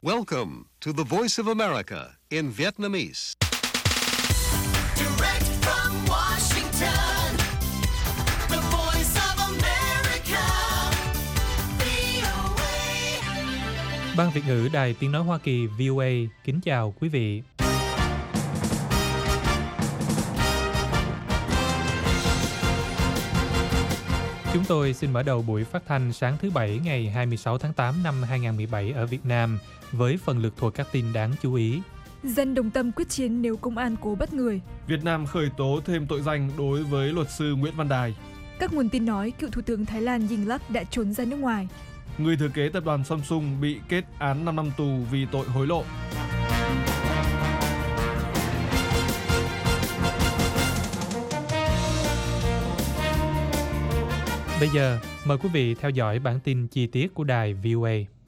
Welcome to the Voice of America in Vietnamese. Direct from Washington, the Voice of America, VOA. Ban Việt ngữ Đài Tiếng nói Hoa Kỳ VOA kính chào quý vị. Chúng tôi xin mở đầu buổi phát thanh sáng thứ Bảy ngày 26 tháng 8 năm 2017 ở Việt Nam với phần lược thuộc các tin đáng chú ý. Dân đồng tâm quyết chiến nếu công an cố bắt người. Việt Nam khởi tố thêm tội danh đối với luật sư Nguyễn Văn Đài. Các nguồn tin nói cựu Thủ tướng Thái Lan Yingluck đã trốn ra nước ngoài. Người thừa kế tập đoàn Samsung bị kết án 5 năm tù vì tội hối lộ. Bây giờ, mời quý vị theo dõi bản tin chi tiết của đài VOA.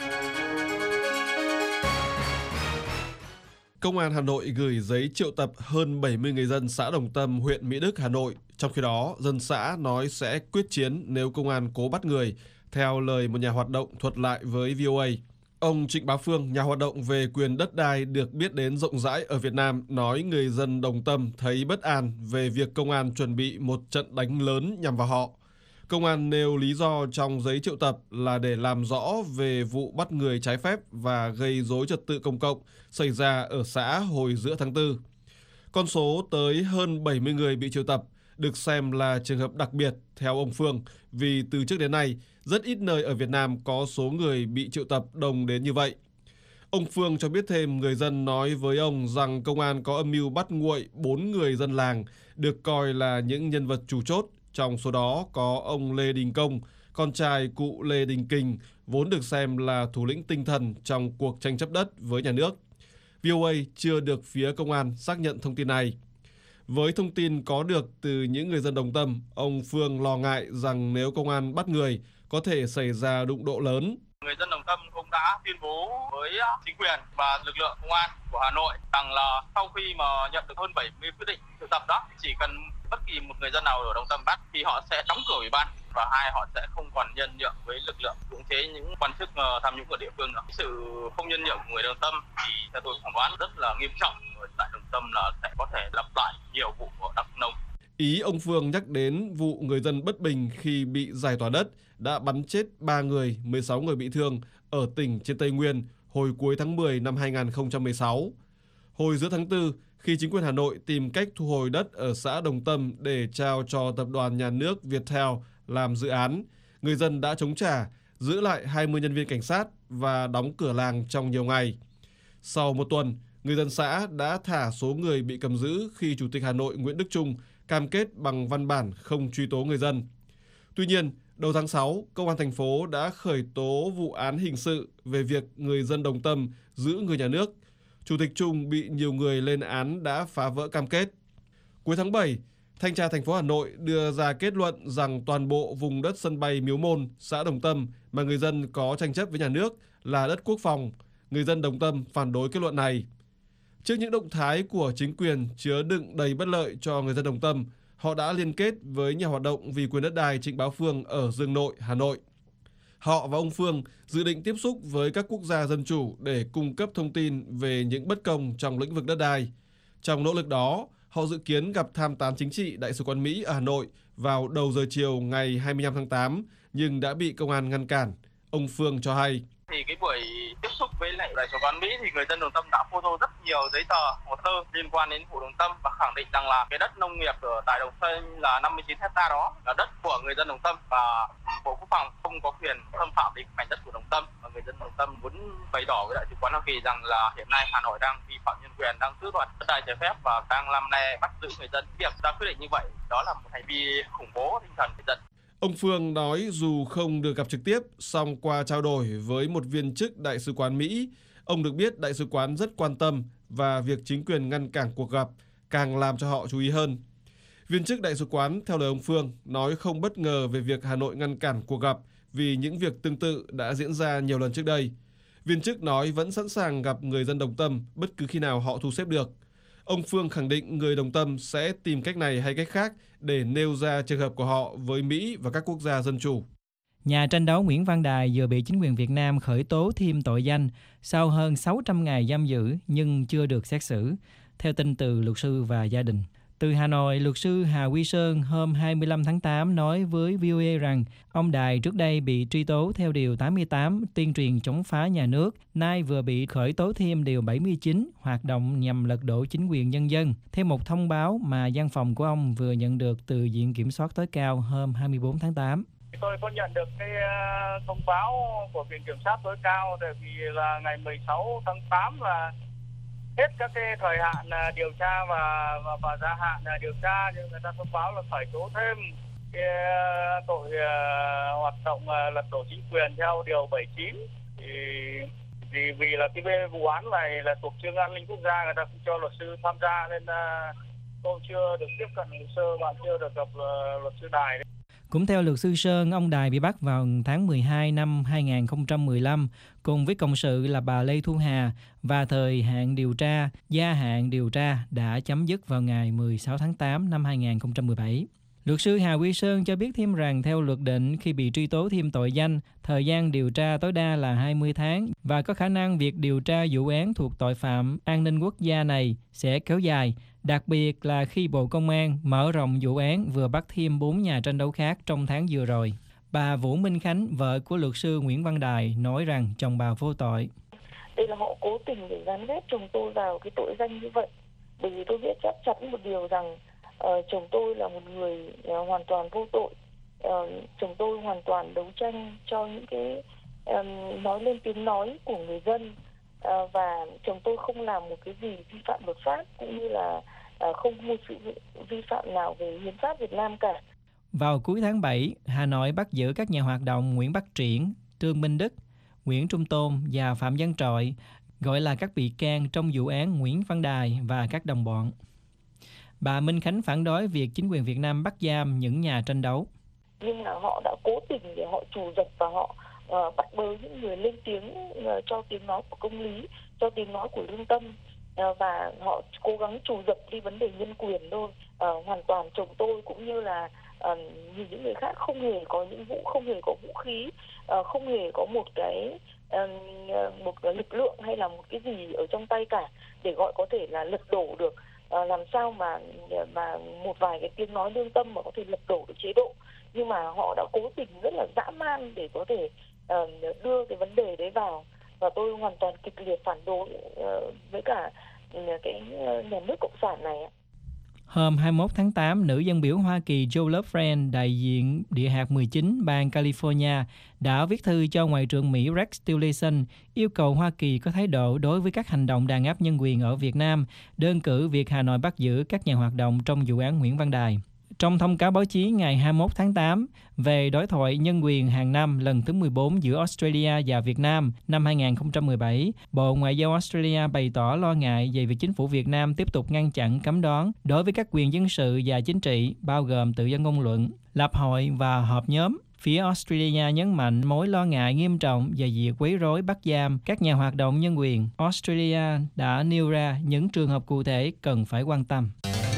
Công an Hà Nội gửi giấy triệu tập hơn 70 người dân xã Đồng Tâm, huyện Mỹ Đức, Hà Nội. Trong khi đó, dân xã nói sẽ quyết chiến nếu công an cố bắt người, theo lời một nhà hoạt động thuật lại với VOA. Ông Trịnh Bá Phương, nhà hoạt động về quyền đất đai được biết đến rộng rãi ở Việt Nam, nói người dân Đồng Tâm thấy bất an về việc công an chuẩn bị một trận đánh lớn nhằm vào họ. Công an nêu lý do trong giấy triệu tập là để làm rõ về vụ bắt người trái phép và gây rối trật tự công cộng xảy ra ở xã hồi giữa tháng 4. Con số tới hơn 70 người bị triệu tập được xem là trường hợp đặc biệt theo ông Phương, vì từ trước đến nay rất ít nơi ở Việt Nam có số người bị triệu tập đông đến như vậy. Ông Phương cho biết thêm người dân nói với ông rằng công an có âm mưu bắt nguội 4 người dân làng được coi là những nhân vật chủ chốt. Trong số đó có ông Lê Đình Công, con trai cụ Lê Đình Kình, vốn được xem là thủ lĩnh tinh thần trong cuộc tranh chấp đất với nhà nước. VOA chưa được phía công an xác nhận thông tin này. Với thông tin có được từ những người dân Đồng Tâm, ông Phương lo ngại rằng nếu công an bắt người, có thể xảy ra đụng độ lớn. Người dân Đồng Tâm cũng đã tuyên bố với chính quyền và lực lượng công an của Hà Nội rằng là sau khi mà nhận được hơn 70 quyết định triệu tập đó, chỉ cần bất kỳ một người dân nào ở Đồng Tâm bắt thì họ sẽ đóng cửa ủy ban, và họ sẽ không còn nhân nhượng với lực lượng cưỡng chế những quan chức tham nhũng ở địa phương nữa. Sự không nhân nhượng của người Đồng Tâm thì theo tôi phỏng đoán rất là nghiêm trọng tại Đồng Tâm, là sẽ có thể lặp lại nhiều vụ ở Đắk Nông. Ý ông Phương nhắc đến vụ người dân bất bình khi bị giải tỏa đất đã bắn chết 3 người, 16 người bị thương ở tỉnh trên Tây Nguyên hồi cuối tháng 10 năm 2016. Hồi giữa tháng 4, khi chính quyền Hà Nội tìm cách thu hồi đất ở xã Đồng Tâm để trao cho tập đoàn nhà nước Viettel làm dự án, người dân đã chống trả, giữ lại 20 nhân viên cảnh sát và đóng cửa làng trong nhiều ngày. Sau một tuần, người dân xã đã thả số người bị cầm giữ khi Chủ tịch Hà Nội Nguyễn Đức Chung cam kết bằng văn bản không truy tố người dân. Tuy nhiên, đầu tháng 6, Công an thành phố đã khởi tố vụ án hình sự về việc người dân Đồng Tâm giữ người nhà nước. Chủ tịch Chung bị nhiều người lên án đã phá vỡ cam kết. Cuối tháng 7, Thanh tra thành phố Hà Nội đưa ra kết luận rằng toàn bộ vùng đất sân bay Miếu Môn, xã Đồng Tâm mà người dân có tranh chấp với nhà nước là đất quốc phòng. Người dân Đồng Tâm phản đối kết luận này. Trước những động thái của chính quyền chứa đựng đầy bất lợi cho người dân Đồng Tâm, họ đã liên kết với nhà hoạt động vì quyền đất đai Trịnh Bá Phương ở Dương Nội, Hà Nội. Họ và ông Phương dự định tiếp xúc với các quốc gia dân chủ để cung cấp thông tin về những bất công trong lĩnh vực đất đai. Trong nỗ lực đó, họ dự kiến gặp tham tán chính trị Đại sứ quán Mỹ ở Hà Nội vào đầu giờ chiều ngày 25 tháng 8, nhưng đã bị công an ngăn cản. Ông Phương cho hay. Thì cái buổi tiếp xúc với lại Đại sứ quán Mỹ thì người dân Đồng Tâm đã photo rất nhiều giấy tờ, hồ sơ liên quan đến vụ Đồng Tâm và khẳng định rằng là cái đất nông nghiệp ở tại Đồng Tâm là 59 hectare đó là đất của người dân Đồng Tâm, và Bộ Quốc phòng không có quyền xâm phạm đến mảnh đất của Đồng Tâm. Và người dân Đồng Tâm muốn bày tỏ với Đại sứ quán Hoa Kỳ rằng là hiện nay Hà Nội đang vi phạm nhân quyền, đang tước đoạt đất đai trái phép và đang làm nè bắt giữ người dân. Việc ra quyết định như vậy đó là một hành vi khủng bố tinh thần người dân. Ông Phương nói dù không được gặp trực tiếp, song qua trao đổi với một viên chức Đại sứ quán Mỹ, ông được biết Đại sứ quán rất quan tâm và việc chính quyền ngăn cản cuộc gặp càng làm cho họ chú ý hơn. Viên chức Đại sứ quán, theo lời ông Phương, nói không bất ngờ về việc Hà Nội ngăn cản cuộc gặp vì những việc tương tự đã diễn ra nhiều lần trước đây. Viên chức nói vẫn sẵn sàng gặp người dân Đồng Tâm bất cứ khi nào họ thu xếp được. Ông Phương khẳng định người Đồng Tâm sẽ tìm cách này hay cách khác để nêu ra trường hợp của họ với Mỹ và các quốc gia dân chủ. Nhà tranh đấu Nguyễn Văn Đài vừa bị chính quyền Việt Nam khởi tố thêm tội danh sau hơn 600 ngày giam giữ nhưng chưa được xét xử, theo tin từ luật sư và gia đình. Từ Hà Nội, luật sư Hà Huy Sơn hôm 25 tháng 8 nói với VOA rằng ông Đài trước đây bị truy tố theo Điều 88 tuyên truyền chống phá nhà nước, nay vừa bị khởi tố thêm Điều 79 hoạt động nhằm lật đổ chính quyền nhân dân, theo một thông báo mà văn phòng của ông vừa nhận được từ Viện Kiểm soát tối cao hôm 24 tháng 8. Tôi có nhận được cái thông báo của Viện Kiểm sát tối cao, tại vì là ngày 16 tháng 8 là hết các cái thời hạn điều tra và gia hạn điều tra, nhưng người ta thông báo là khởi tố thêm cái tội hoạt động lật đổ chính quyền theo Điều 79. Thì vì là cái vụ án này là thuộc chương an ninh quốc gia, người ta không cho luật sư tham gia, nên tôi chưa được tiếp cận hồ sơ và chưa được gặp luật sư Đài. Cũng theo luật sư Sơn, ông Đài bị bắt vào tháng 12 năm 2015 cùng với cộng sự là bà Lê Thu Hà, và thời hạn điều tra, gia hạn điều tra đã chấm dứt vào ngày 16 tháng 8 năm 2017. Luật sư Hà Huy Sơn cho biết thêm rằng theo luật định, khi bị truy tố thêm tội danh, thời gian điều tra tối đa là 20 tháng và có khả năng việc điều tra vụ án thuộc tội phạm an ninh quốc gia này sẽ kéo dài, đặc biệt là khi Bộ Công an mở rộng vụ án vừa bắt thêm 4 nhà tranh đấu khác trong tháng vừa rồi. Bà Vũ Minh Khánh, vợ của luật sư Nguyễn Văn Đài, nói rằng chồng bà vô tội. Đây là họ cố tình để gắn ghép chồng tôi vào cái tội danh như vậy. Bởi vì tôi biết chắc chắn một điều rằng chồng tôi là một người hoàn toàn vô tội. Chồng tôi hoàn toàn đấu tranh cho những cái nói lên tiếng nói của người dân, và chồng tôi không làm một cái gì vi phạm luật pháp, cũng như là không một sự vi phạm nào về hiến pháp Việt Nam cả. Vào cuối tháng 7, Hà Nội bắt giữ các nhà hoạt động Nguyễn Bắc Triển, Trương Minh Đức, Nguyễn Trung Tôn và Phạm Văn Trọi, gọi là các bị can trong vụ án Nguyễn Văn Đài và các đồng bọn. Bà Minh Khánh phản đối việc chính quyền Việt Nam bắt giam những nhà tranh đấu. Nhưng mà họ đã cố tình để họ trù dập và họ bắt bớ những người lên tiếng cho tiếng nói của công lý, cho tiếng nói của lương tâm, và họ cố gắng trù dập đi vấn đề nhân quyền thôi. Hoàn toàn chồng tôi cũng như là những người khác không hề có không hề có vũ khí, không hề có một cái lực lượng hay là một cái gì ở trong tay cả để gọi có thể là lật đổ được. Làm sao mà một vài cái tiếng nói lương tâm mà có thể lật đổ được chế độ, nhưng mà họ đã cố tình rất là dã man để có thể đưa cái vấn đề đấy vào, và tôi hoàn toàn kịch liệt phản đối với cả cái nhà nước cộng sản này. Hôm 21 tháng 8, nữ dân biểu Hoa Kỳ Joe Lovgren, đại diện địa hạt 19 bang California, đã viết thư cho Ngoại trưởng Mỹ Rex Tillerson yêu cầu Hoa Kỳ có thái độ đối với các hành động đàn áp nhân quyền ở Việt Nam, đơn cử việc Hà Nội bắt giữ các nhà hoạt động trong vụ án Nguyễn Văn Đài. Trong thông cáo báo chí ngày 21 tháng 8 về đối thoại nhân quyền hàng năm lần thứ 14 giữa Australia và Việt Nam năm 2017, Bộ Ngoại giao Australia bày tỏ lo ngại về việc chính phủ Việt Nam tiếp tục ngăn chặn cấm đoán đối với các quyền dân sự và chính trị, bao gồm tự do ngôn luận, lập hội và họp nhóm. Phía Australia nhấn mạnh mối lo ngại nghiêm trọng về việc quấy rối bắt giam các nhà hoạt động nhân quyền. Australia đã nêu ra những trường hợp cụ thể cần phải quan tâm.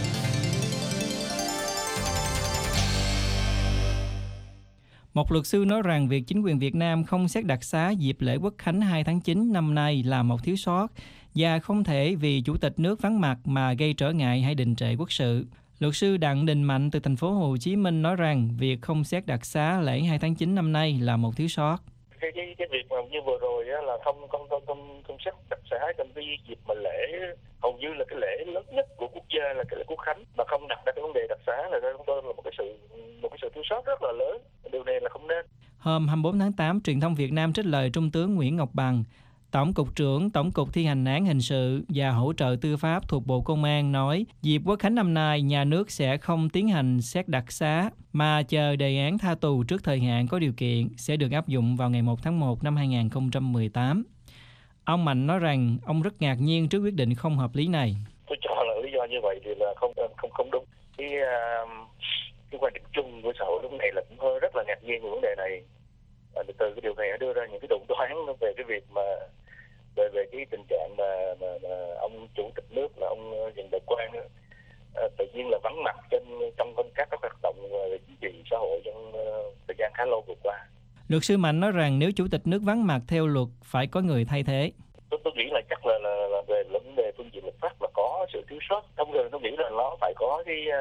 Một luật sư nói rằng việc chính quyền Việt Nam không xét đặc xá dịp lễ Quốc khánh 2 tháng 9 năm nay là một thiếu sót và không thể vì Chủ tịch nước vắng mặt mà gây trở ngại hay đình trệ quốc sự. Luật sư Đặng Đình Mạnh từ thành phố Hồ Chí Minh nói rằng việc không xét đặc xá lễ 2 tháng 9 năm nay là một thiếu sót. Cái việc mà như vừa rồi là không xét đặc xá trong cái dịp mà lễ hầu như là cái lễ lớn nhất của quốc gia là cái lễ Quốc khánh, mà không đặt ra cái vấn đề đặc xá là chúng tôi là một cái sự thiếu sót rất là lớn. Điều này là không nên. Hôm 24 tháng 8, truyền thông Việt Nam trích lời Trung tướng Nguyễn Ngọc Bằng, Tổng cục trưởng Tổng cục Thi hành án hình sự và hỗ trợ tư pháp thuộc Bộ Công an nói, dịp Quốc khánh năm nay, nhà nước sẽ không tiến hành xét đặc xá, mà chờ đề án tha tù trước thời hạn có điều kiện sẽ được áp dụng vào ngày 1 tháng 1 năm 2018. Ông Mạnh nói rằng ông rất ngạc nhiên trước quyết định không hợp lý này. Tôi cho là lý do như vậy thì là không đúng. Cái quan điểm chung của xã hội lúc này là cũng hơi rất là ngạc nhiên về vấn đề này. Từ cái điều này đưa ra những cái đồn đoán về cái việc mà về cái tình trạng mà ông chủ tịch nước là ông Trần Đại Quang tự nhiên là vắng mặt trong các hoạt động về chính trị xã hội trong thời gian khá lâu vừa qua. Luật sư Mạnh nói rằng nếu chủ tịch nước vắng mặt theo luật phải có người thay thế. Tôi nghĩ là chắc là về vấn đề phương diện luật pháp là có sự thiếu sót. Thông thường tôi nghĩ là nó phải có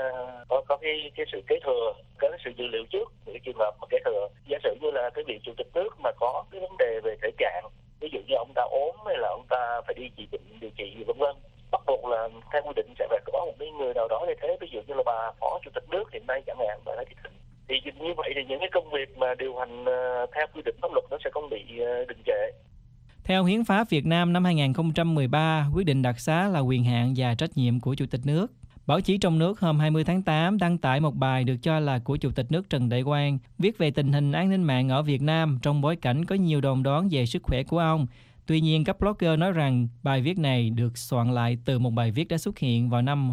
cái sự kế thừa, có cái sự dự liệu trước những trường hợp mà kế thừa. Giả sử như là cái vị chủ tịch nước mà có cái vấn đề về thể trạng, ví dụ như ông ta ốm hay là ông ta phải đi điều trị gì vân vân, bắt buộc là theo quy định sẽ phải có một người nào đó thay thế. Ví dụ như là bà phó chủ tịch nước hiện nay chẳng hạn, bà Lê Thị Thịnh. Thì như vậy thì những cái công việc mà điều hành theo quy định pháp luật nó sẽ không bị đình trệ. Theo Hiến pháp Việt Nam năm 2013, quyết định đặc xá là quyền hạn và trách nhiệm của Chủ tịch nước. Báo chí trong nước hôm 20 tháng 8 đăng tải một bài được cho là của Chủ tịch nước Trần Đại Quang, viết về tình hình an ninh mạng ở Việt Nam trong bối cảnh có nhiều đồn đoán về sức khỏe của ông. Tuy nhiên, các blogger nói rằng bài viết này được soạn lại từ một bài viết đã xuất hiện vào năm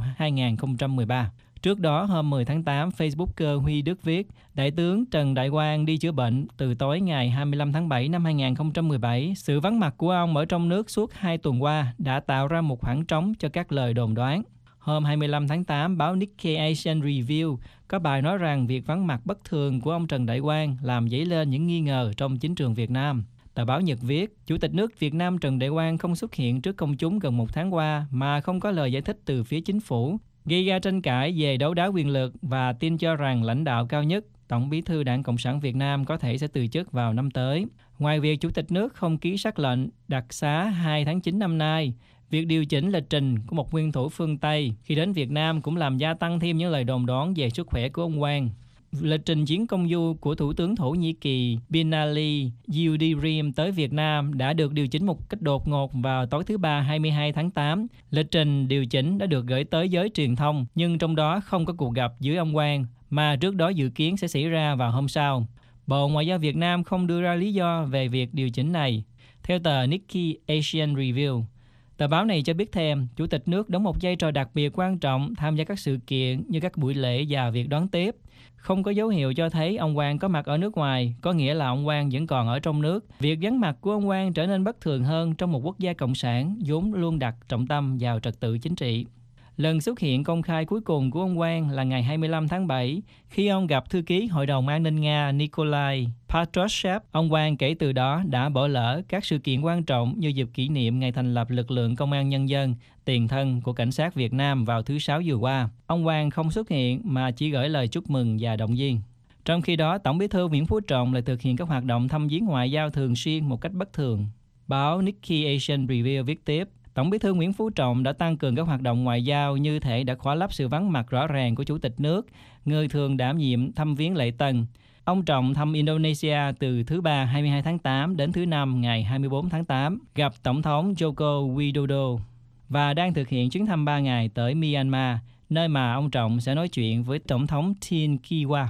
2013. Trước đó, hôm 10 tháng 8, Facebooker Huy Đức viết, Đại tướng Trần Đại Quang đi chữa bệnh từ tối ngày 25 tháng 7 năm 2017. Sự vắng mặt của ông ở trong nước suốt 2 tuần qua đã tạo ra một khoảng trống cho các lời đồn đoán. Hôm 25 tháng 8, báo Nikkei Asian Review có bài nói rằng việc vắng mặt bất thường của ông Trần Đại Quang làm dấy lên những nghi ngờ trong chính trường Việt Nam. Tờ báo Nhật viết, Chủ tịch nước Việt Nam Trần Đại Quang không xuất hiện trước công chúng gần 1 tháng qua mà không có lời giải thích từ phía chính phủ, gây ra tranh cãi về đấu đá quyền lực và tin cho rằng lãnh đạo cao nhất, Tổng bí thư Đảng Cộng sản Việt Nam có thể sẽ từ chức vào năm tới. Ngoài việc Chủ tịch nước không ký sắc lệnh đặc xá 2 tháng 9 năm nay, việc điều chỉnh lịch trình của một nguyên thủ phương Tây khi đến Việt Nam cũng làm gia tăng thêm những lời đồn đoán về sức khỏe của ông Quang. Lịch trình chuyến công du của Thủ tướng Thổ Nhĩ Kỳ Binali Yildirim tới Việt Nam đã được điều chỉnh một cách đột ngột vào tối thứ Ba 22 tháng 8. Lịch trình điều chỉnh đã được gửi tới giới truyền thông, nhưng trong đó không có cuộc gặp giữa ông Quang, mà trước đó dự kiến sẽ xảy ra vào hôm sau. Bộ Ngoại giao Việt Nam không đưa ra lý do về việc điều chỉnh này. Theo tờ Nikkei Asian Review, tờ báo này cho biết thêm, Chủ tịch nước đóng một vai trò đặc biệt quan trọng tham gia các sự kiện như các buổi lễ và việc đón tiếp. Không có dấu hiệu cho thấy ông Quang có mặt ở nước ngoài, có nghĩa là ông Quang vẫn còn ở trong nước. Việc vắng mặt của ông Quang trở nên bất thường hơn trong một quốc gia cộng sản vốn luôn đặt trọng tâm vào trật tự chính trị. Lần xuất hiện công khai cuối cùng của ông Quang là ngày 25 tháng 7, khi ông gặp thư ký Hội đồng An ninh Nga Nikolai Patrushev. Ông Quang kể từ đó đã bỏ lỡ các sự kiện quan trọng như dịp kỷ niệm ngày thành lập lực lượng Công an Nhân dân, tiền thân của Cảnh sát Việt Nam vào thứ Sáu vừa qua. Ông Quang không xuất hiện mà chỉ gửi lời chúc mừng và động viên. Trong khi đó, Tổng bí thư Nguyễn Phú Trọng lại thực hiện các hoạt động thăm viếng ngoại giao thường xuyên một cách bất thường. Báo Nikkei Asian Review viết tiếp, Tổng bí thư Nguyễn Phú Trọng đã tăng cường các hoạt động ngoại giao như thể đã khỏa lấp sự vắng mặt rõ ràng của Chủ tịch nước, người thường đảm nhiệm thăm viếng lễ tân. Ông Trọng thăm Indonesia từ thứ Ba 22 tháng 8 đến thứ Năm ngày 24 tháng 8, gặp Tổng thống Joko Widodo và đang thực hiện chuyến thăm 3 ngày tới Myanmar, nơi mà ông Trọng sẽ nói chuyện với Tổng thống Tin Kiwa.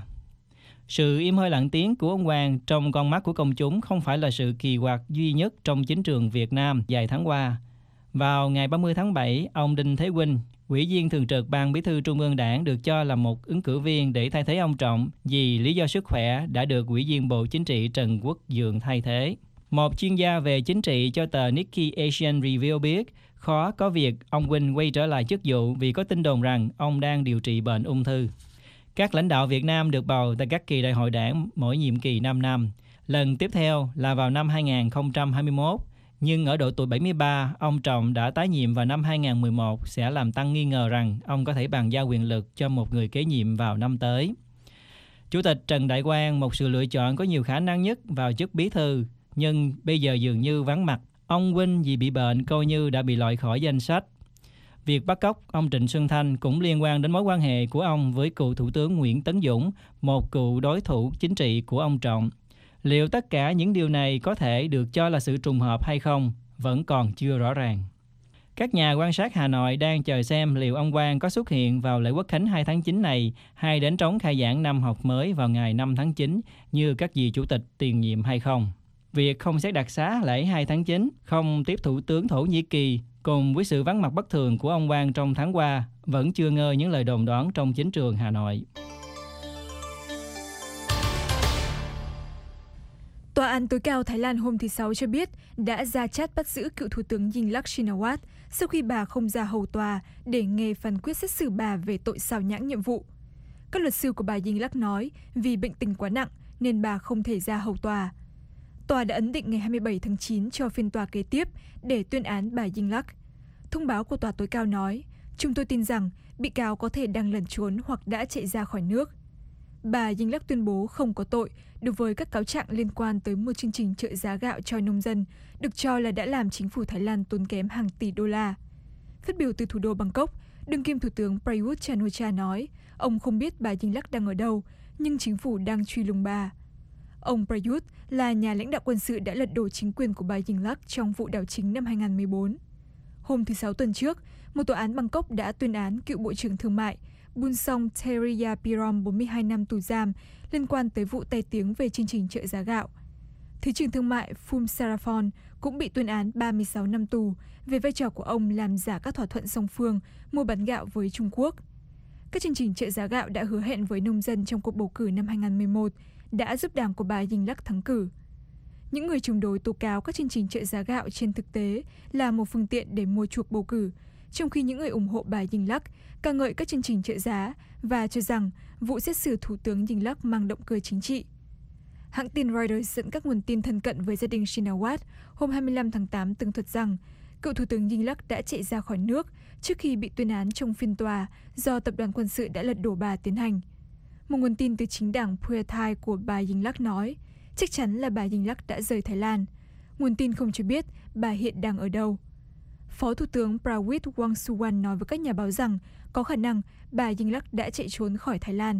Sự im hơi lặng tiếng của ông Quang trong con mắt của công chúng không phải là sự kỳ quặc duy nhất trong chính trường Việt Nam vài tháng qua. Vào ngày 30 tháng 7, ông Đinh Thế Vinh, Ủy viên thường trực Ban Bí thư Trung ương Đảng được cho là một ứng cử viên để thay thế ông Trọng vì lý do sức khỏe đã được Ủy viên Bộ Chính trị Trần Quốc Vượng thay thế. Một chuyên gia về chính trị cho tờ Nikkei Asian Review biết khó có việc ông Vinh quay trở lại chức vụ vì có tin đồn rằng ông đang điều trị bệnh ung thư. Các lãnh đạo Việt Nam được bầu tại các kỳ đại hội đảng mỗi nhiệm kỳ 5 năm. Lần tiếp theo là vào năm 2021. Nhưng ở độ tuổi 73, ông Trọng đã tái nhiệm vào năm 2011 sẽ làm tăng nghi ngờ rằng ông có thể bàn giao quyền lực cho một người kế nhiệm vào năm tới. Chủ tịch Trần Đại Quang, một sự lựa chọn có nhiều khả năng nhất vào chức bí thư, nhưng bây giờ dường như vắng mặt. Ông Vinh vì bị bệnh coi như đã bị loại khỏi danh sách. Việc bắt cóc ông Trịnh Xuân Thanh cũng liên quan đến mối quan hệ của ông với cựu Thủ tướng Nguyễn Tấn Dũng, một cựu đối thủ chính trị của ông Trọng. Liệu tất cả những điều này có thể được cho là sự trùng hợp hay không vẫn còn chưa rõ ràng. Các nhà quan sát Hà Nội đang chờ xem liệu ông Quang có xuất hiện vào lễ Quốc khánh 2 tháng 9 này hay đến trống khai giảng năm học mới vào ngày 5 tháng 9 như các vị chủ tịch tiền nhiệm hay không. Việc không xét đặc xá lễ 2 tháng 9, không tiếp Thủ tướng Thổ Nhĩ Kỳ cùng với sự vắng mặt bất thường của ông Quang trong tháng qua vẫn chưa ngơi những lời đồn đoán trong chính trường Hà Nội. Tòa án tối cao Thái Lan hôm thứ Sáu cho biết đã ra chát bắt giữ cựu Thủ tướng Yingluck Shinawatra sau khi bà không ra hầu tòa để nghe phán quyết xét xử bà về tội xao nhãng nhiệm vụ. Các luật sư của bà Yingluck nói vì bệnh tình quá nặng nên bà không thể ra hầu tòa. Tòa đã ấn định ngày 27 tháng 9 cho phiên tòa kế tiếp để tuyên án bà Yingluck. Thông báo của tòa tối cao nói, chúng tôi tin rằng bị cáo có thể đang lẩn trốn hoặc đã chạy ra khỏi nước. Bà Yingluck tuyên bố không có tội đối với các cáo trạng liên quan tới một chương trình trợ giá gạo cho nông dân, được cho là đã làm chính phủ Thái Lan tốn kém hàng tỷ đô la. Phát biểu từ thủ đô Bangkok, đương kim thủ tướng Prayut Chan-o-cha nói, ông không biết bà Yingluck đang ở đâu, nhưng chính phủ đang truy lùng bà. Ông Prayut là nhà lãnh đạo quân sự đã lật đổ chính quyền của bà Yingluck trong vụ đảo chính năm 2014. Hôm thứ Sáu tuần trước, một tòa án Bangkok đã tuyên án cựu Bộ trưởng Thương mại Bunsong Theriyapirom 42 năm tù giam liên quan tới vụ tai tiếng về chương trình trợ giá gạo. Thứ trưởng Thương mại Phum Saraphon cũng bị tuyên án 36 năm tù về vai trò của ông làm giả các thỏa thuận song phương mua bán gạo với Trung Quốc. Các chương trình trợ giá gạo đã hứa hẹn với nông dân trong cuộc bầu cử năm 2011 đã giúp đảng của bà Yingluck thắng cử. Những người chống đối tố cáo các chương trình trợ giá gạo trên thực tế là một phương tiện để mua chuộc bầu cử, trong khi những người ủng hộ bà Yingluck ca ngợi các chương trình trợ giá và cho rằng vụ xét xử Thủ tướng Yingluck mang động cơ chính trị. Hãng tin Reuters dẫn các nguồn tin thân cận với gia đình Shinawatra hôm 25 tháng 8 tường thuật rằng cựu Thủ tướng Yingluck đã chạy ra khỏi nước trước khi bị tuyên án trong phiên tòa do tập đoàn quân sự đã lật đổ bà tiến hành. Một nguồn tin từ chính đảng Pheu Thai của bà Yingluck nói chắc chắn là bà Yingluck đã rời Thái Lan. Nguồn tin không cho biết bà hiện đang ở đâu. Phó Thủ tướng Prawit Wongsuwan nói với các nhà báo rằng có khả năng bà Yingluck đã chạy trốn khỏi Thái Lan.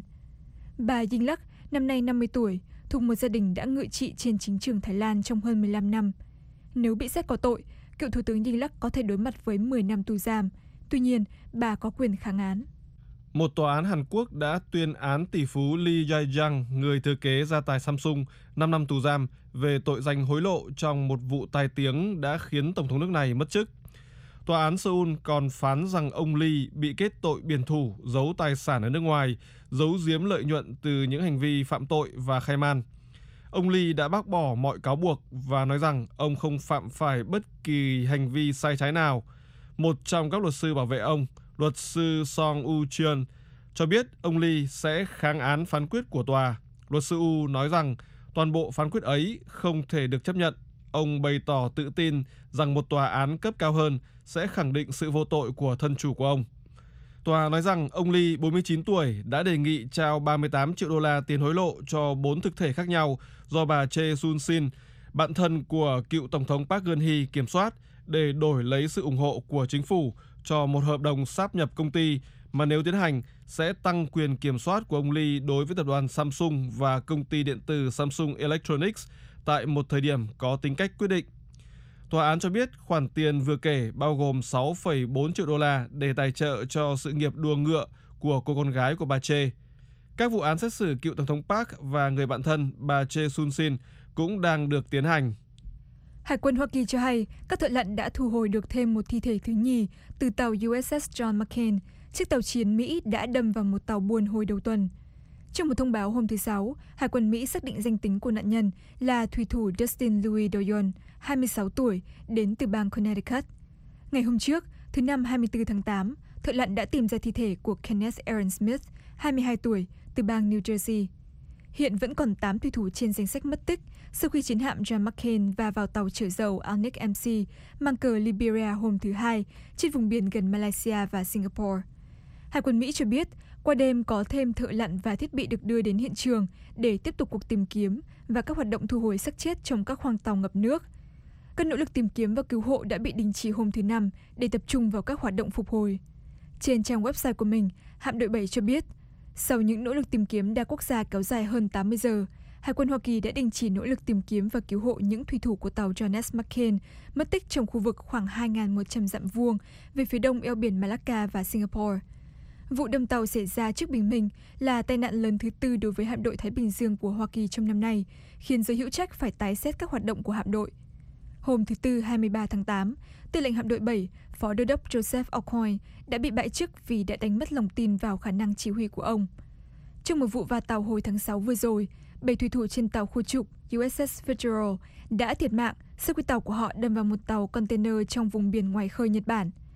Bà Yingluck, năm nay 50 tuổi, thuộc một gia đình đã ngự trị trên chính trường Thái Lan trong hơn 15 năm. Nếu bị xét có tội, cựu Thủ tướng Yingluck có thể đối mặt với 10 năm tù giam. Tuy nhiên, bà có quyền kháng án. Một tòa án Hàn Quốc đã tuyên án tỷ phú Lee Jae-jang, người thừa kế gia tài Samsung, 5 năm tù giam về tội danh hối lộ trong một vụ tai tiếng đã khiến Tổng thống nước này mất chức. Tòa án Seoul còn phán rằng ông Lee bị kết tội biển thủ, giấu tài sản ở nước ngoài, giấu giếm lợi nhuận từ những hành vi phạm tội và khai man. Ông Lee đã bác bỏ mọi cáo buộc và nói rằng ông không phạm phải bất kỳ hành vi sai trái nào. Một trong các luật sư bảo vệ ông, luật sư Song U-cheon, cho biết ông Lee sẽ kháng án phán quyết của tòa. Luật sư U nói rằng toàn bộ phán quyết ấy không thể được chấp nhận. Ông bày tỏ tự tin rằng một tòa án cấp cao hơn sẽ khẳng định sự vô tội của thân chủ của ông. Tòa nói rằng ông Lee, 49 tuổi, đã đề nghị trao 38 triệu đô la tiền hối lộ cho 4 thực thể khác nhau do bà Choi Soon-sin, bạn thân của cựu Tổng thống Park Geun-hye kiểm soát, để đổi lấy sự ủng hộ của chính phủ cho một hợp đồng sáp nhập công ty mà nếu tiến hành sẽ tăng quyền kiểm soát của ông Lee đối với tập đoàn Samsung và công ty điện tử Samsung Electronics tại một thời điểm có tính cách quyết định. Tòa án cho biết khoản tiền vừa kể bao gồm 6,4 triệu đô la để tài trợ cho sự nghiệp đua ngựa của cô con gái của bà Choi. Các vụ án xét xử cựu Tổng thống Park và người bạn thân bà Choi Soon-sin cũng đang được tiến hành. Hải quân Hoa Kỳ cho hay các thợ lặn đã thu hồi được thêm một thi thể thứ nhì từ tàu USS John McCain, chiếc tàu chiến Mỹ đã đâm vào một tàu buôn hồi đầu tuần. Trong một thông báo hôm thứ Sáu, Hải quân Mỹ xác định danh tính của nạn nhân là thủy thủ Dustin Louis Doyon, 26 tuổi, đến từ bang Connecticut. Ngày hôm trước, thứ Năm 24 tháng 8, thợ lặn đã tìm ra thi thể của Kenneth Aaron Smith, 22 tuổi, từ bang New Jersey. Hiện vẫn còn 8 thủy thủ trên danh sách mất tích sau khi chiến hạm John McCain va vào tàu chở dầu Alnic MC mang cờ Liberia hôm thứ Hai trên vùng biển gần Malaysia và Singapore. Hải quân Mỹ cho biết, qua đêm có thêm thợ lặn và thiết bị được đưa đến hiện trường để tiếp tục cuộc tìm kiếm và các hoạt động thu hồi xác chết trong các khoang tàu ngập nước. Các nỗ lực tìm kiếm và cứu hộ đã bị đình chỉ hôm thứ Năm để tập trung vào các hoạt động phục hồi. Trên trang website của mình, hạm đội 7 cho biết, sau những nỗ lực tìm kiếm đa quốc gia kéo dài hơn 80 giờ, Hải quân Hoa Kỳ đã đình chỉ nỗ lực tìm kiếm và cứu hộ những thủy thủ của tàu John S. McCain mất tích trong khu vực khoảng 2.100 dặm vuông về phía đông eo biển Malacca và Singapore. Vụ đâm tàu xảy ra trước bình minh là tai nạn lớn thứ tư đối với hạm đội Thái Bình Dương của Hoa Kỳ trong năm nay, khiến giới hữu trách phải tái xét các hoạt động của hạm đội. Hôm thứ Tư 23 tháng 8, tư lệnh hạm đội 7, Phó Đô đốc Joseph Aucoin đã bị bãi chức vì đã đánh mất lòng tin vào khả năng chỉ huy của ông. Trong một vụ va tàu hồi tháng 6 vừa rồi, 7 thủy thủ trên tàu khu trục USS Fitzgerald đã thiệt mạng sau khi tàu của họ đâm vào một tàu container trong vùng biển ngoài khơi Nhật Bản.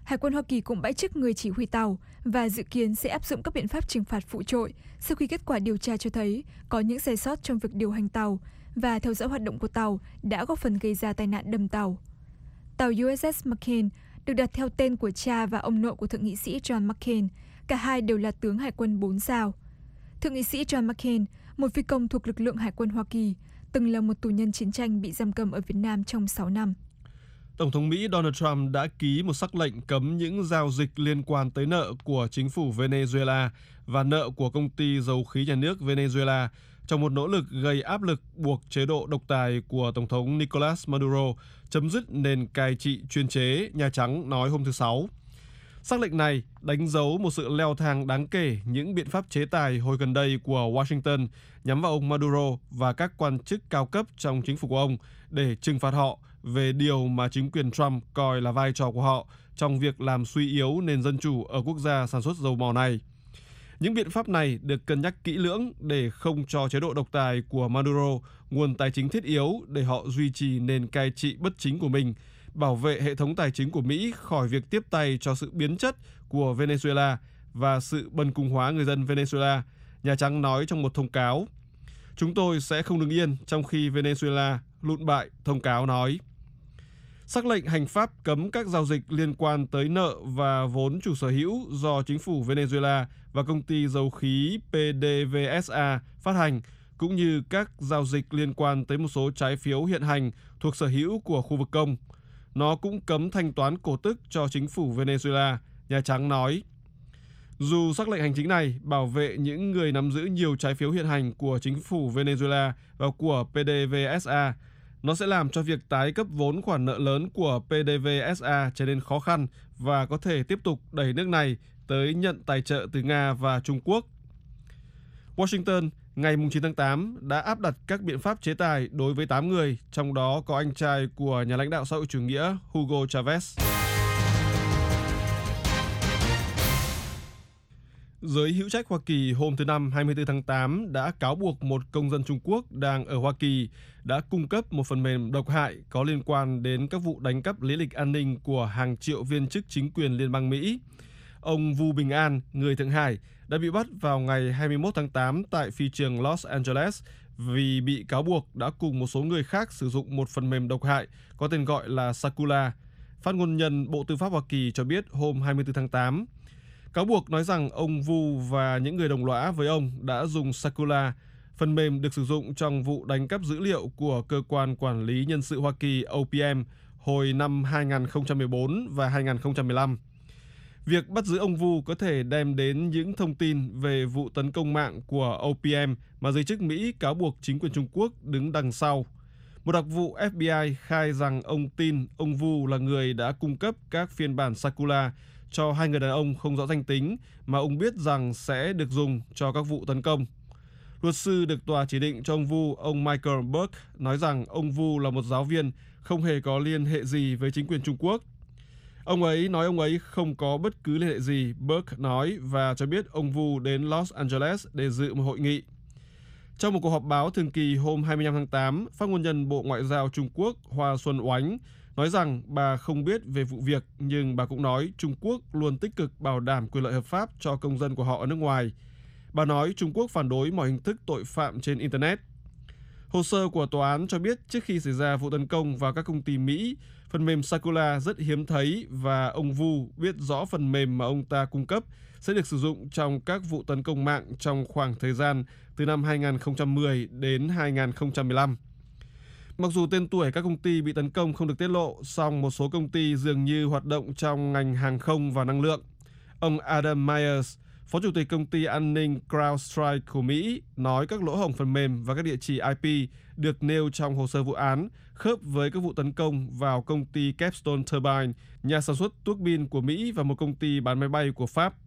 Hải quân Hoa Kỳ cũng bãi chức người chỉ huy tàu và dự kiến sẽ áp dụng các biện pháp trừng phạt phụ trội sau khi kết quả điều tra cho thấy có những sai sót trong việc điều hành tàu và theo dõi hoạt động của tàu đã góp phần gây ra tai nạn đâm tàu. Tàu USS McCain được đặt theo tên của cha và ông nội của Thượng nghị sĩ John McCain, cả hai đều là tướng hải quân 4 sao. Thượng nghị sĩ John McCain, một phi công thuộc lực lượng Hải quân Hoa Kỳ, từng là một tù nhân chiến tranh bị giam cầm ở Việt Nam trong 6 năm. Tổng thống Mỹ Donald Trump đã ký một sắc lệnh cấm những giao dịch liên quan tới nợ của chính phủ Venezuela và nợ của công ty dầu khí nhà nước Venezuela trong một nỗ lực gây áp lực buộc chế độ độc tài của Tổng thống Nicolas Maduro chấm dứt nền cai trị chuyên chế, Nhà Trắng nói hôm thứ Sáu. Sắc lệnh này đánh dấu một sự leo thang đáng kể những biện pháp chế tài hồi gần đây của Washington nhắm vào ông Maduro và các quan chức cao cấp trong chính phủ của ông để trừng phạt họ về điều mà chính quyền Trump coi là vai trò của họ trong việc làm suy yếu nền dân chủ ở quốc gia sản xuất dầu mỏ này. Những biện pháp này được cân nhắc kỹ lưỡng để không cho chế độ độc tài của Maduro nguồn tài chính thiết yếu để họ duy trì nền cai trị bất chính của mình, bảo vệ hệ thống tài chính của Mỹ khỏi việc tiếp tay cho sự biến chất của Venezuela và sự bần cùng hóa người dân Venezuela, Nhà Trắng nói trong một thông cáo. Chúng tôi sẽ không đứng yên trong khi Venezuela lụn bại, thông cáo nói. Sắc lệnh hành pháp cấm các giao dịch liên quan tới nợ và vốn chủ sở hữu do chính phủ Venezuela và công ty dầu khí PDVSA phát hành, cũng như các giao dịch liên quan tới một số trái phiếu hiện hành thuộc sở hữu của khu vực công. Nó cũng cấm thanh toán cổ tức cho chính phủ Venezuela, Nhà Trắng nói. Dù sắc lệnh hành chính này bảo vệ những người nắm giữ nhiều trái phiếu hiện hành của chính phủ Venezuela và của PDVSA, nó sẽ làm cho việc tái cấp vốn khoản nợ lớn của PDVSA trở nên khó khăn và có thể tiếp tục đẩy nước này tới nhận tài trợ từ Nga và Trung Quốc. Washington ngày 9 tháng 8 đã áp đặt các biện pháp chế tài đối với 8 người, trong đó có anh trai của nhà lãnh đạo xã hội chủ nghĩa Hugo Chavez. Giới hữu trách Hoa Kỳ hôm thứ Năm 24 tháng 8 đã cáo buộc một công dân Trung Quốc đang ở Hoa Kỳ đã cung cấp một phần mềm độc hại có liên quan đến các vụ đánh cắp lý lịch an ninh của hàng triệu viên chức chính quyền liên bang Mỹ. Ông Vu Bình An, người Thượng Hải, đã bị bắt vào ngày 21 tháng 8 tại phi trường Los Angeles vì bị cáo buộc đã cùng một số người khác sử dụng một phần mềm độc hại có tên gọi là Sakula. Phát ngôn nhân Bộ Tư pháp Hoa Kỳ cho biết hôm 24 tháng 8. Cáo buộc nói rằng ông Vu và những người đồng lõa với ông đã dùng Sakula, phần mềm được sử dụng trong vụ đánh cắp dữ liệu của Cơ quan Quản lý Nhân sự Hoa Kỳ OPM hồi năm 2014 và 2015. Việc bắt giữ ông Vu có thể đem đến những thông tin về vụ tấn công mạng của OPM mà giới chức Mỹ cáo buộc chính quyền Trung Quốc đứng đằng sau. Một đặc vụ FBI khai rằng ông tin ông Vu là người đã cung cấp các phiên bản Sakula cho hai người đàn ông không rõ danh tính mà ông biết rằng sẽ được dùng cho các vụ tấn công. Luật sư được tòa chỉ định cho ông Vu, ông Michael Burke, nói rằng ông Vu là một giáo viên không hề có liên hệ gì với chính quyền Trung Quốc. Ông ấy nói ông ấy không có bất cứ liên hệ gì, Burke nói, và cho biết ông Vu đến Los Angeles để dự một hội nghị. Trong một cuộc họp báo thường kỳ hôm 25 tháng 8, phát ngôn nhân Bộ Ngoại giao Trung Quốc Hoa Xuân Oánh nói rằng bà không biết về vụ việc, nhưng bà cũng nói Trung Quốc luôn tích cực bảo đảm quyền lợi hợp pháp cho công dân của họ ở nước ngoài. Bà nói Trung Quốc phản đối mọi hình thức tội phạm trên Internet. Hồ sơ của tòa án cho biết trước khi xảy ra vụ tấn công vào các công ty Mỹ, phần mềm Sakula rất hiếm thấy và ông Vu biết rõ phần mềm mà ông ta cung cấp sẽ được sử dụng trong các vụ tấn công mạng trong khoảng thời gian từ năm 2010 đến 2015. Mặc dù tên tuổi các công ty bị tấn công không được tiết lộ, song một số công ty dường như hoạt động trong ngành hàng không và năng lượng. Ông Adam Myers, Phó Chủ tịch công ty an ninh CrowdStrike của Mỹ, nói các lỗ hổng phần mềm và các địa chỉ IP được nêu trong hồ sơ vụ án khớp với các vụ tấn công vào công ty Capstone Turbine, nhà sản xuất tuốc bin của Mỹ và một công ty bán máy bay của Pháp.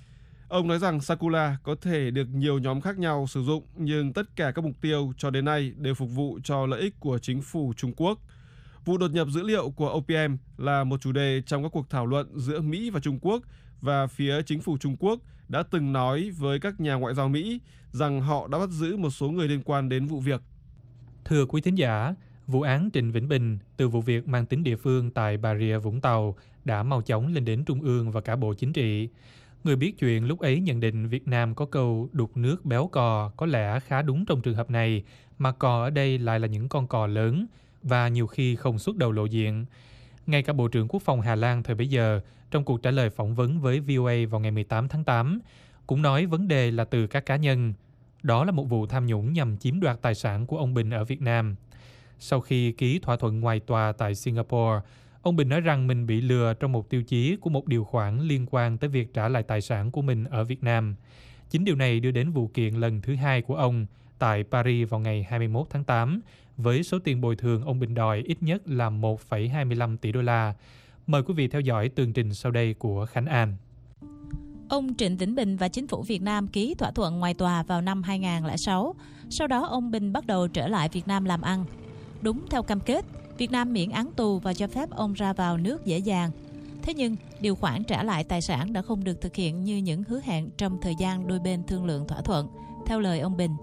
Ông nói rằng Sakula có thể được nhiều nhóm khác nhau sử dụng, nhưng tất cả các mục tiêu cho đến nay đều phục vụ cho lợi ích của chính phủ Trung Quốc. Vụ đột nhập dữ liệu của OPM là một chủ đề trong các cuộc thảo luận giữa Mỹ và Trung Quốc, và phía chính phủ Trung Quốc đã từng nói với các nhà ngoại giao Mỹ rằng họ đã bắt giữ một số người liên quan đến vụ việc. Thưa quý thính giả, Vụ án Trịnh Vĩnh Bình từ vụ việc mang tính địa phương tại Bà Rịa Vũng Tàu đã mau chóng lên đến Trung ương và cả Bộ Chính trị. Người biết chuyện lúc ấy nhận định Việt Nam có câu đục nước béo cò có lẽ khá đúng trong trường hợp này, mà cò ở đây lại là những con cò lớn và nhiều khi không xuất đầu lộ diện. Ngay cả Bộ trưởng Quốc phòng Hà Lan thời bấy giờ, trong cuộc trả lời phỏng vấn với VOA vào ngày 18 tháng 8, cũng nói vấn đề là từ các cá nhân. Đó là một vụ tham nhũng nhằm chiếm đoạt tài sản của ông Bình ở Việt Nam. Sau khi ký thỏa thuận ngoài tòa tại Singapore, ông Bình nói rằng mình bị lừa trong một tiêu chí của một điều khoản liên quan tới việc trả lại tài sản của mình ở Việt Nam. Chính điều này đưa đến vụ kiện lần thứ hai của ông tại Paris vào ngày 21 tháng 8, với số tiền bồi thường ông Bình đòi ít nhất là 1,25 tỷ đô la. Mời quý vị theo dõi tường trình sau đây của Khánh An. Ông Trịnh Vĩnh Bình và chính phủ Việt Nam ký thỏa thuận ngoài tòa vào năm 2006. Sau đó ông Bình bắt đầu trở lại Việt Nam làm ăn. Đúng theo cam kết, Việt Nam miễn án tù và cho phép ông ra vào nước dễ dàng. Thế nhưng, điều khoản trả lại tài sản đã không được thực hiện như những hứa hẹn trong thời gian đôi bên thương lượng thỏa thuận. Theo lời ông Bình,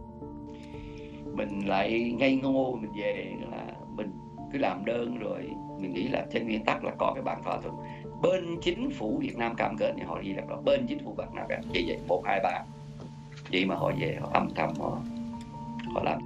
mình lại ngây ngô, mình về là mình cứ làm đơn rồi mình nghĩ là trên nguyên tắc là có cái bản thỏa thuận. Bên chính phủ Việt Nam cam kết thì họ ghi là bên chính phủ Việt Nam vậy vậy 1, 2, 3 vậy mà họ về họ âm thầm họ làm.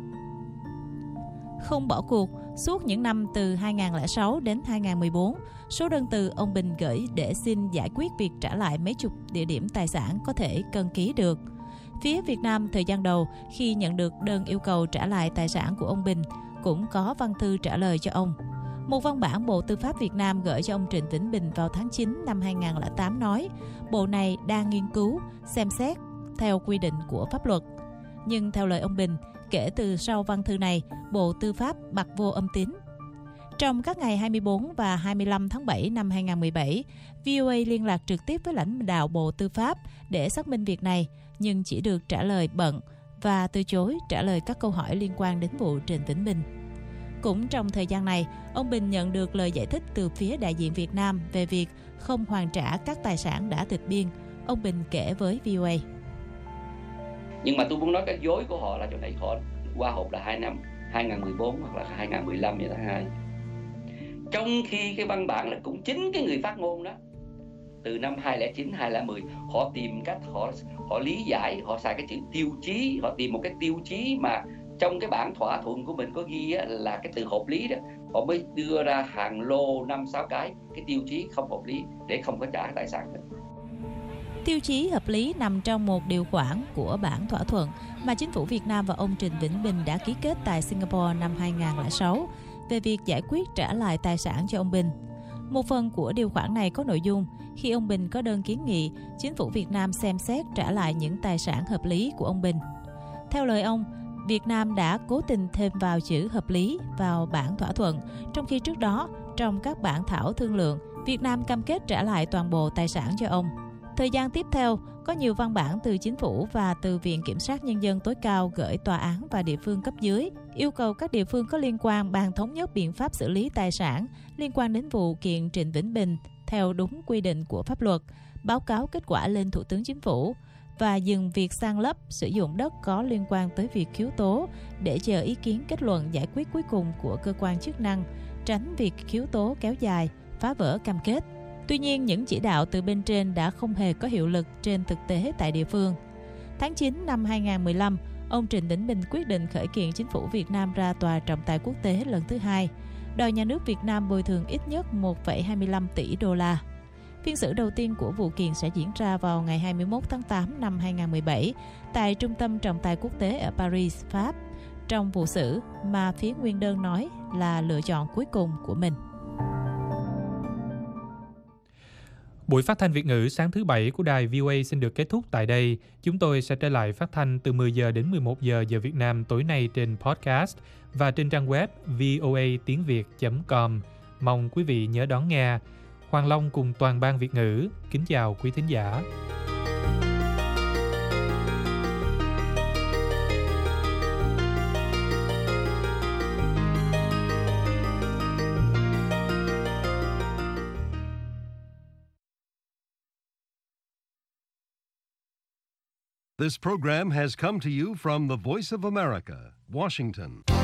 Không bỏ cuộc, suốt những năm từ 2006 đến 2014, số đơn từ ông Bình gửi để xin giải quyết việc trả lại mấy chục địa điểm tài sản có thể cân ký được. Phía Việt Nam thời gian đầu khi nhận được đơn yêu cầu trả lại tài sản của ông Bình cũng có văn thư trả lời cho ông. Một văn bản Bộ Tư pháp Việt Nam gửi cho ông Trịnh Vĩnh Bình vào tháng 9 năm 2008 nói Bộ này đang nghiên cứu, xem xét theo quy định của pháp luật. Nhưng theo lời ông Bình, kể từ sau văn thư này, Bộ Tư pháp bặt vô âm tín. Trong các ngày 24 và 25 tháng 7 năm 2017, VOA liên lạc trực tiếp với lãnh đạo Bộ Tư pháp để xác minh việc này, nhưng chỉ được trả lời bận và từ chối trả lời các câu hỏi liên quan đến vụ Trịnh Vĩnh Bình. Cũng trong thời gian này, ông Bình nhận được lời giải thích từ phía đại diện Việt Nam về việc không hoàn trả các tài sản đã tịch biên. Ông Bình kể với VOA. Nhưng mà tôi muốn nói cái dối của họ là chỗ này họ qua hộp là 2 năm 2014 hoặc là 2015 vậy tháng 2. Trong khi cái văn bản là cũng chính cái người phát ngôn đó từ năm 2009, 2010 họ tìm cách họ lý giải, họ xài cái chữ tiêu chí, họ tìm một cái tiêu chí mà trong cái bản thỏa thuận của mình có ghi là cái từ hợp lý đó, họ mới đưa ra hàng lô 5-6 cái tiêu chí không hợp lý để không có trả tài sản nữa. Tiêu chí hợp lý nằm trong một điều khoản của bản thỏa thuận mà chính phủ Việt Nam và ông Trịnh Vĩnh Bình đã ký kết tại Singapore năm 2006 về việc giải quyết trả lại tài sản cho ông Bình. Một phần của điều khoản này có nội dung khi ông Bình có đơn kiến nghị, chính phủ Việt Nam xem xét trả lại những tài sản hợp lý của ông Bình. Theo lời ông, Việt Nam đã cố tình thêm vào chữ hợp lý vào bản thỏa thuận, trong khi trước đó, trong các bản thảo thương lượng, Việt Nam cam kết trả lại toàn bộ tài sản cho ông. Thời gian tiếp theo, có nhiều văn bản từ chính phủ và từ Viện Kiểm sát Nhân dân tối cao gửi tòa án và địa phương cấp dưới, yêu cầu các địa phương có liên quan bàn thống nhất biện pháp xử lý tài sản liên quan đến vụ kiện Trịnh Vĩnh Bình theo đúng quy định của pháp luật, báo cáo kết quả lên Thủ tướng Chính phủ và dừng việc san lấp sử dụng đất có liên quan tới việc khiếu tố để chờ ý kiến kết luận giải quyết cuối cùng của cơ quan chức năng, tránh việc khiếu tố kéo dài, phá vỡ cam kết. Tuy nhiên, những chỉ đạo từ bên trên đã không hề có hiệu lực trên thực tế tại địa phương. Tháng 9 năm 2015, ông Trịnh Vĩnh Bình quyết định khởi kiện chính phủ Việt Nam ra tòa trọng tài quốc tế lần thứ hai, đòi nhà nước Việt Nam bồi thường ít nhất 1,25 tỷ đô la. Phiên xử đầu tiên của vụ kiện sẽ diễn ra vào ngày 21 tháng 8 năm 2017 tại Trung tâm Trọng tài Quốc tế ở Paris, Pháp, trong vụ xử mà phía nguyên đơn nói là lựa chọn cuối cùng của mình. Buổi phát thanh Việt ngữ sáng thứ Bảy của đài VOA xin được kết thúc tại đây. Chúng tôi sẽ trở lại phát thanh từ 10 giờ đến 11 giờ giờ Việt Nam tối nay trên podcast và trên trang web voatiengviet.com. Mong quý vị nhớ đón nghe. Hoàng Long cùng toàn ban Việt ngữ kính chào quý thính giả. This program has come to you from the Voice of America, Washington.